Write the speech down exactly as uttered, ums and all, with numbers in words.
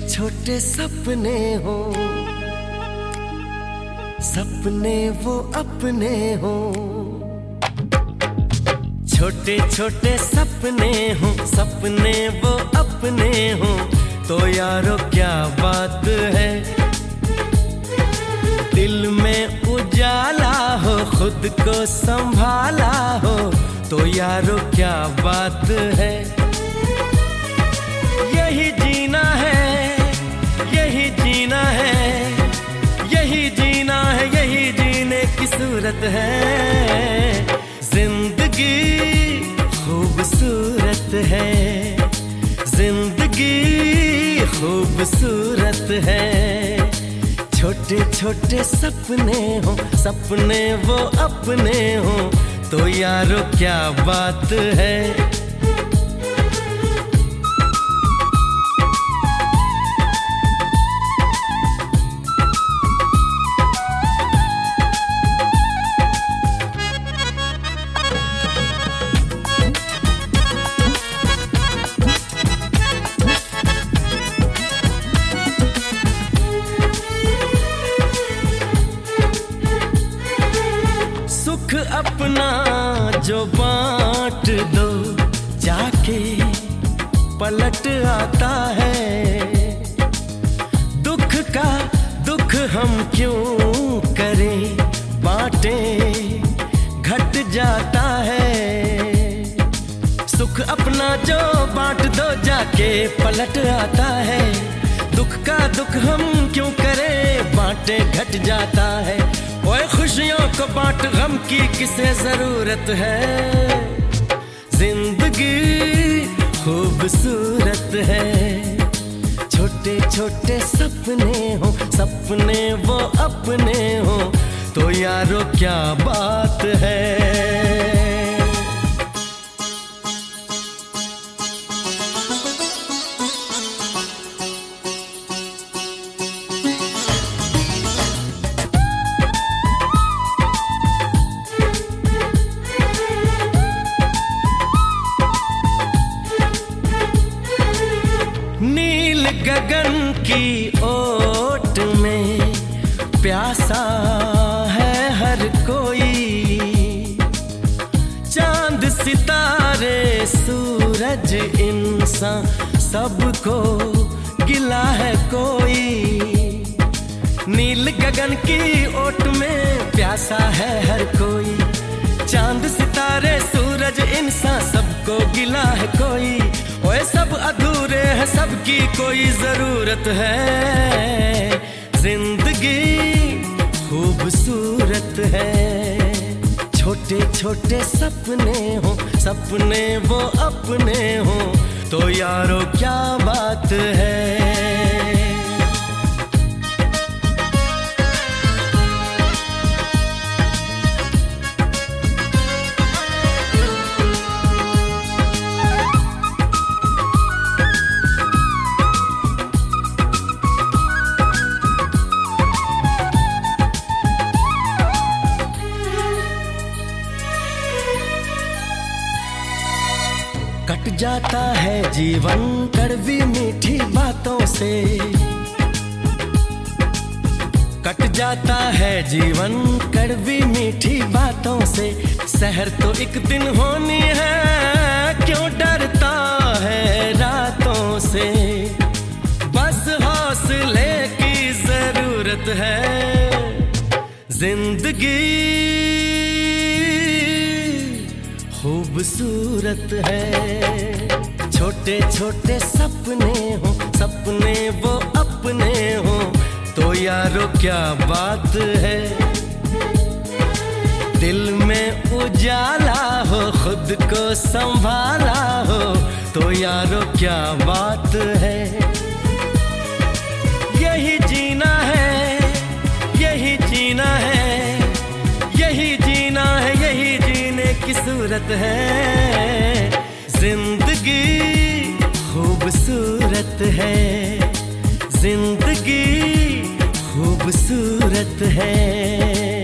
छोटे सपने हो, सपने वो अपने हो। छोटे छोटे सपने हो, सपने वो अपने हो। तो यारो क्या बात है, दिल में उजाला हो, खुद को संभाला हो। तो यारो क्या बात है, यही जीना है, यही जीना है, यही जीना है, यही जीने की सूरत है। जिंदगी खूबसूरत है, जिंदगी खूबसूरत है। छोटे छोटे सपने हो, सपने वो अपने हो। तो यारो क्या बात है। सुख अपना जो बांट दो, जाके पलट आता है। दुख का दुख हम क्यों करें, बांटें घट जाता है। सुख अपना जो बांट दो, जाके पलट आता है। दुख का दुख हम क्यों करें, बांटे घट जाता है। ओए खुशियों को बांट, गम की किसे जरूरत है। जिंदगी खूबसूरत है। छोटे छोटे सपने हो, सपने वो अपने हो। तो यारो क्या बात है। नील गगन की ओट में प्यासा है हर कोई। चांद सितारे सूरज इंसान सबको गिला है कोई। नील गगन की ओट में प्यासा है हर कोई। चांद सितारे सूरज इंसान सबको गिला है कोई। ओए सब अधूरे हैं, सबकी कोई जरूरत है। जिंदगी खूबसूरत है। छोटे छोटे सपने हो, सपने वो अपने हो। तो यारो क्या बात है। कट जाता है जीवन कड़वी मीठी बातों से। कट जाता है जीवन कड़वी मीठी बातों से। सहर तो एक दिन होनी है, क्यों डरता है रातों से। बस हौसले की जरूरत है। जिंदगी खूबसूरत है। छोटे छोटे सपने हो, सपने वो अपने हो। तो यारो क्या बात है। दिल में उजाला हो, खुद को संभाला हो। तो यारो क्या बात है। यही जीना है, यही जीना है, यही जीना है, यही जीने की सूरत है। जिंदगी खूबसूरत है, जिंदगी खूबसूरत है।